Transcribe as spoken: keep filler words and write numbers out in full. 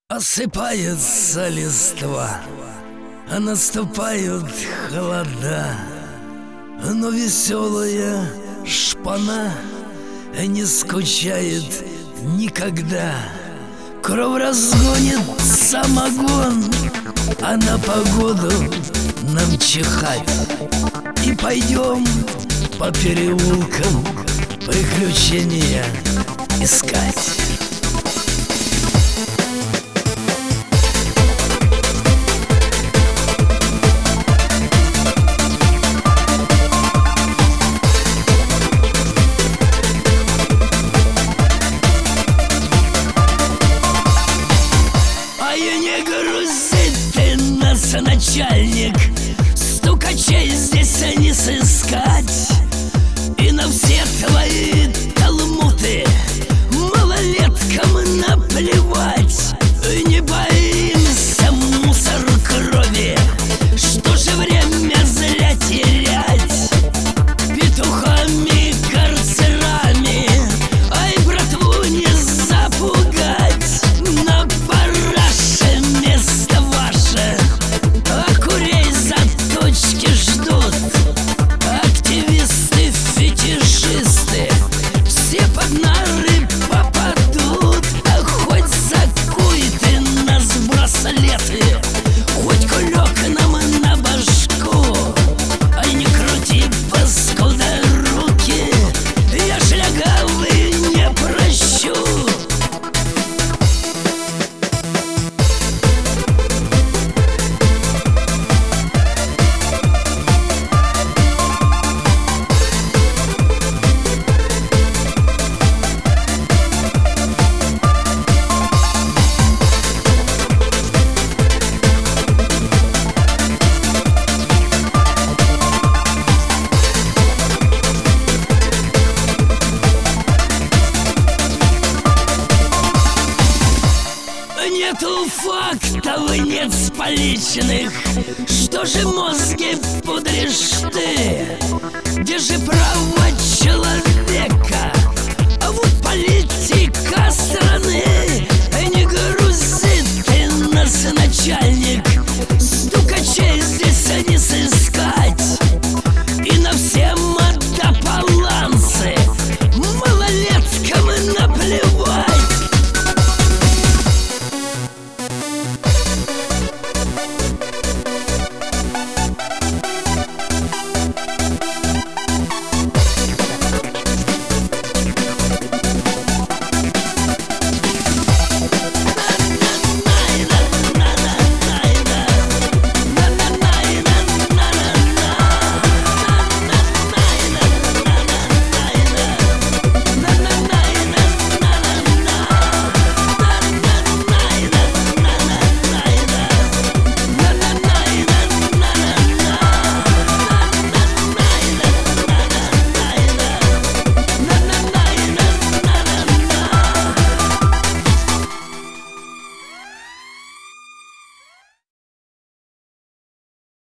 Осыпается листва, а наступают холода, но веселая шпана не скучает никогда. Кровь разгонит самогон, а на погоду нам чихать. И пойдем по переулкам приключения искать. Начальник, стукачей здесь не сыскать. И на все твои талмуды малолеткам наплевать. Не боимся мусор крови, что же время зря терять петухами, карцерами. Ай, братву не запугать, на параше место ваше, ждут активисты, фетишисты, все под нары попадут. А хоть закуй ты нас в браслеты, хоть кулек нам на башку, ай, не крути, паскуда, руки, я шлягавый не прощу. Нету фактов, нет поличных, что же мозги пудришь ты? Где же право человека, а вот политика страны?